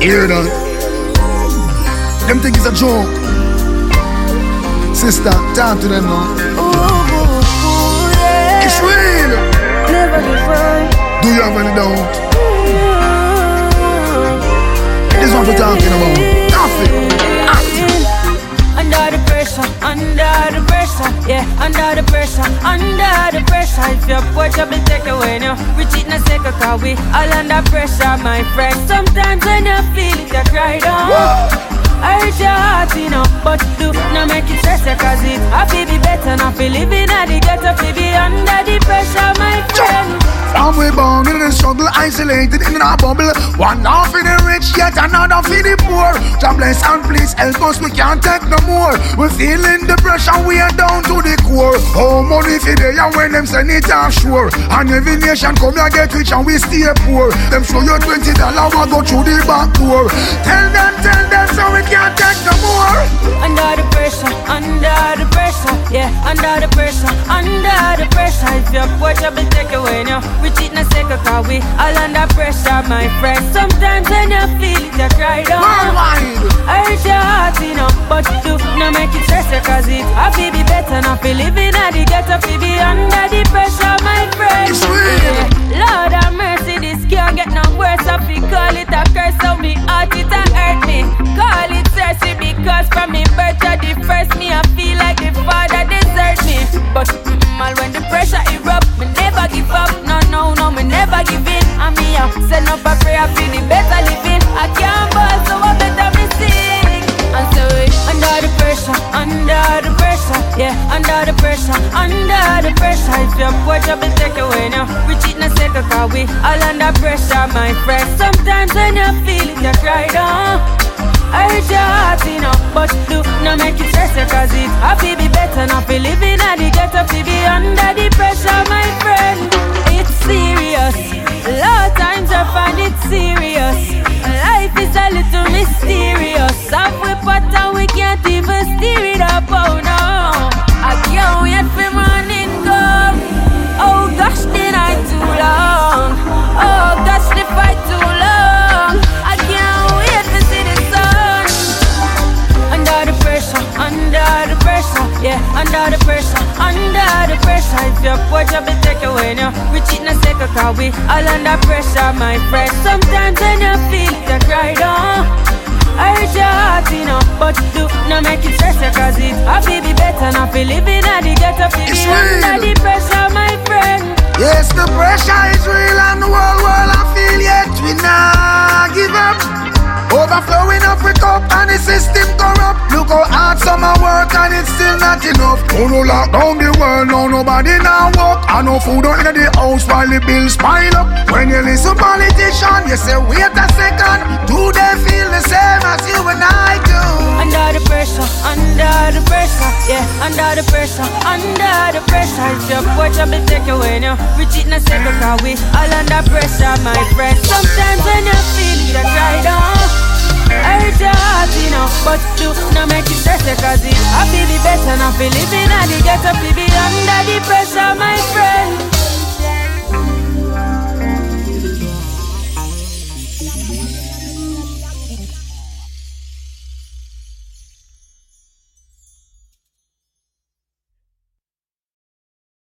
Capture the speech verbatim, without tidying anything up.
Hear that? Them think it's a joke. Sister, talk to them now. Ooh, yeah. It's real. Never define. Do you have any doubt? This is what we're talking about. Nothing. Under the pressure, under the pressure, yeah, under the pressure, under the pressure. If you're poor, trouble take away now. We cheat in a second, cause we all under pressure, my friend. Sometimes when you feel it, you cry down. I hurt your heart, you know, but do not make it stress you, cause it I feel be better, not feel living at the ghetto, feel be under the pressure, my friend. And we born in the struggle, isolated in a bubble. One half for the rich, yet another for the poor. God bless and please help us, we can't take no more. We feeling the pressure, we are down to the core. Oh, money for the and when them send it offshore. And every nation come here get rich and we stay poor. Them show you twenty dollars, we go through the back door. Tell them, tell them, so we can't take no more. Under the pressure, under the pressure, yeah, under the pressure, under the pressure. If you're poor, trouble take away now. We cheat in a second, cause we all under pressure, my friend. Sometimes when you feel it, you cry down. I hurt your heart, you know, but do not make it stress you, cause it I feel be better, not feel living at the ghetto, feel be under the pressure, my friend. It's real. Yeah. Lord have mercy, this can't get no worse. I feel call it a curse, so me heart it a hurt me. Call it thirsty because from me birth to the first me, I feel like the father desert me. But mm-mm, all when the pressure erupt, me never give up. No, no, no, me never give in. And me up, send up a prayer for the better living. I can't ball, so I better me sing. And so we under the pressure, under the pressure, yeah, under the pressure, under the pressure. If you're poor, trouble take away now. We cheat in a second, cause we all under pressure, my friend. Sometimes when you feel it, you cry down. I hurt your heart, you know, but do not make it stress you, cause it I feel be better, not feel living at the ghetto, feel be under the pressure, my friend. It's serious, a lot of times I find it serious. Life is a little mysterious. Have we pot and we can't even steer it up, oh no. I can't wait for morning come. Oh gosh, the night too long. Oh gosh, the fight too long. I can't wait to see the sun. Under the pressure, under the pressure, yeah, under the pressure, under the pressure. If you're poor, trouble take away now. We cheat in a second, cause we all under pressure, my friend. Sometimes when you feel it, you cry down. I hurt your heart, you know, but do not make it stress you, cause it I feel be better, not feel living at the ghetto, feel be under the pressure, my friend. Yes, the pressure is real and the whole world I feel, yet we not give up. Overflowing up with cup and the system corrupt. Look how hard summer work and it's still not enough. Oh no, lock down the world, no nobody now walk. And no food out in the house while the bills pile up. When you listen politician, you say wait a second. Do they feel the same as you and I do? Under the pressure, under the pressure, yeah, under the pressure, under the pressure. If you're poor, trouble take away now. We cheat in a second, cause we all under pressure, my friend. Sometimes when you feel it, you cry down. I hurt your heart, you know, but do not make it stress you, cause it I feel be better, not feel living at the ghetto, feel be under the